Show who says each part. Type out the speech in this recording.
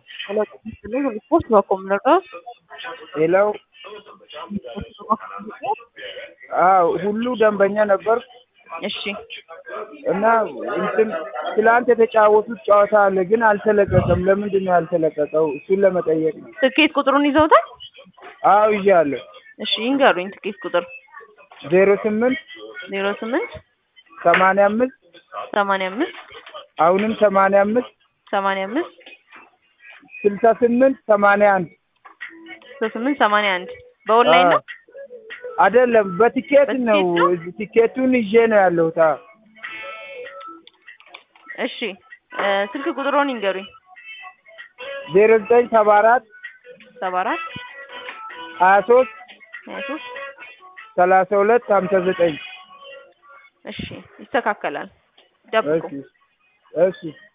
Speaker 1: Hello, resposta ነው ኮምነር
Speaker 2: ሌላው ሁሉ ደንበኛ ነበር።
Speaker 1: እሺ
Speaker 2: እና እንትን ትላንት የተጫወቱት ጨዋታ አለ ግን አልተለቀቀም። ለምንድን ነው ያልተለቀቀው? እሱን ለመጠየቅ ነው።
Speaker 1: ትኬት ቁጥሩን ይዘውታል?
Speaker 2: አዎ ይዣለሁ።
Speaker 1: እሺ ይንገሩኝ። ትኬት ቁጥር
Speaker 2: 08
Speaker 1: 08
Speaker 2: 85
Speaker 1: 85
Speaker 2: አሁንም 85
Speaker 1: 85
Speaker 2: 68 81
Speaker 1: 68 81 በኦንላይን ነው
Speaker 2: አይደለም፣ በቲኬት ነው። ቲኬቱን ይዤ ነው ያለሁት።
Speaker 1: እሺ ስልክ ቁጥሩን ይንገሩኝ።
Speaker 2: 0974
Speaker 1: 74
Speaker 2: 23
Speaker 1: 23
Speaker 2: 32 59
Speaker 1: እሺ ይስተካከላል። ደብቁ።
Speaker 2: እሺ